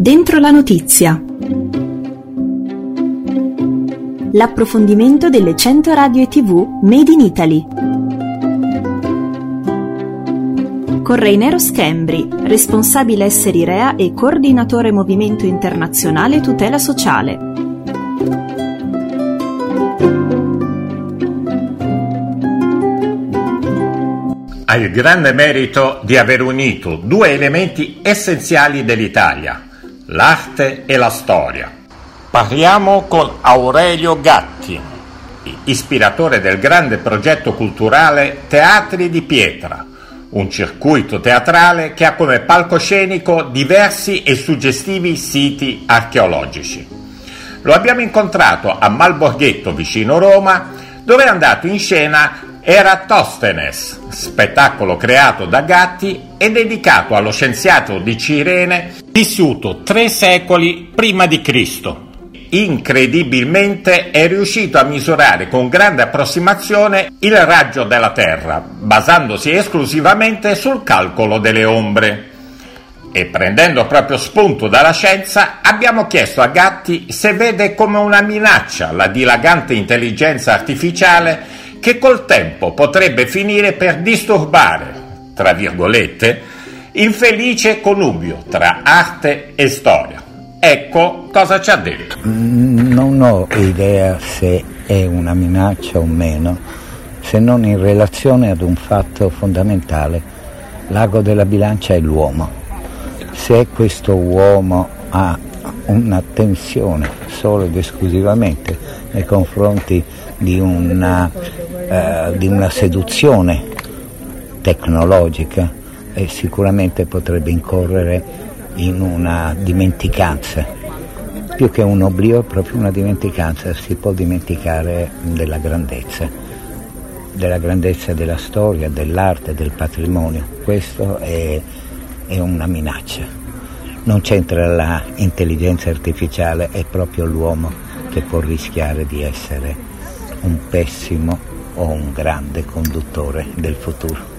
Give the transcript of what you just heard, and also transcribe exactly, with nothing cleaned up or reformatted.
Dentro la notizia. L'approfondimento delle cento radio e tivù Made in Italy. Con Rainero Schembri, responsabile esseri Rea e coordinatore Movimento Internazionale Tutela Sociale. Ha il grande merito di aver unito due elementi essenziali dell'Italia, l'arte e la storia. Parliamo con Aurelio Gatti, ispiratore del grande progetto culturale Teatri di Pietra, un circuito teatrale che ha come palcoscenico diversi e suggestivi siti archeologici. Lo abbiamo incontrato a Malborghetto, vicino Roma, dove è andato in scena Eratosthenes, spettacolo creato da Gatti e dedicato allo scienziato di Cirene vissuto tre secoli prima di Cristo. Incredibilmente è riuscito a misurare con grande approssimazione il raggio della Terra, basandosi esclusivamente sul calcolo delle ombre. E prendendo proprio spunto dalla scienza, abbiamo chiesto a Gatti se vede come una minaccia la dilagante intelligenza artificiale che col tempo potrebbe finire per disturbare, tra virgolette, il felice connubio tra arte e storia. Ecco cosa ci ha detto. Non ho idea se è una minaccia o meno, se non in relazione ad un fatto fondamentale. L'ago della bilancia è l'uomo. Se questo uomo ha un'attenzione solo ed esclusivamente nei confronti di una, eh, di una seduzione tecnologica, eh, sicuramente potrebbe incorrere in una dimenticanza, più che un oblio è proprio una dimenticanza. Si può dimenticare della grandezza, della grandezza della storia, dell'arte, del patrimonio. Questo è, è una minaccia. Non c'entra l'intelligenza artificiale, è proprio l'uomo che può rischiare di essere un pessimo o un grande conduttore del futuro.